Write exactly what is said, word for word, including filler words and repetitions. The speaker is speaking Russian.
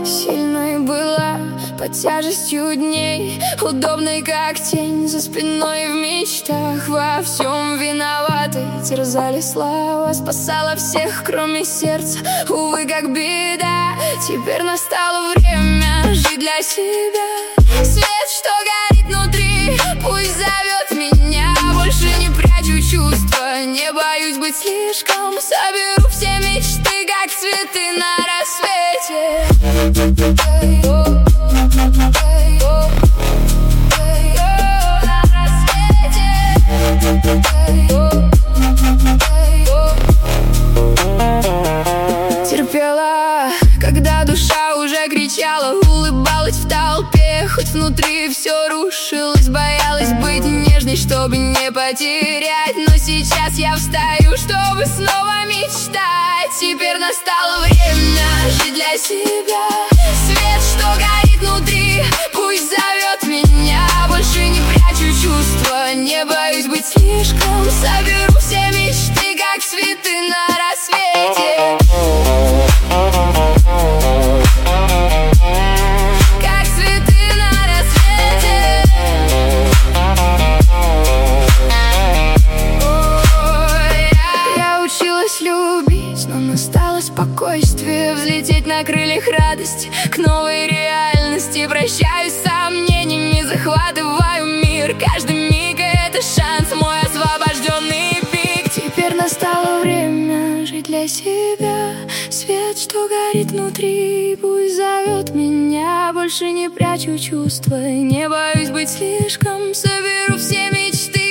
Сильной была под тяжестью дней, удобной как тень за спиной в мечтах. Во всем виноватой терзали слова, спасала всех, кроме сердца, увы, как беда. Теперь настало время жить для себя. Свет, что горит внутри, пусть зовет меня. Больше не прячу чувства, не боюсь быть слишком. Соберу все мечты, как цветы на рассвете. Терпела, когда душа уже кричала, улыбалась в толпе, хоть внутри все рушилось. Боялась быть нежной, чтобы не потерять, но сейчас я встаю, чтобы снова мечтать. Теперь настало время жить для себя. Свет, что горит внутри, пусть зовет меня. Больше не прячу чувства, не боюсь быть слишком. Соберу все мечты, как цветы на рассвете. Как цветы на рассвете. Ой, я, я училась любить, но настало спокойствие. Взлететь на крыльях радости к новой реальности. Прощаюсь с сомнениями, захватываю мир. Каждый миг — это шанс, мой освобожденный пик. Теперь настало время жить для себя. Свет, что горит внутри, пусть зовет меня. Больше не прячу чувства, не боюсь быть слишком. Соберу все мечты,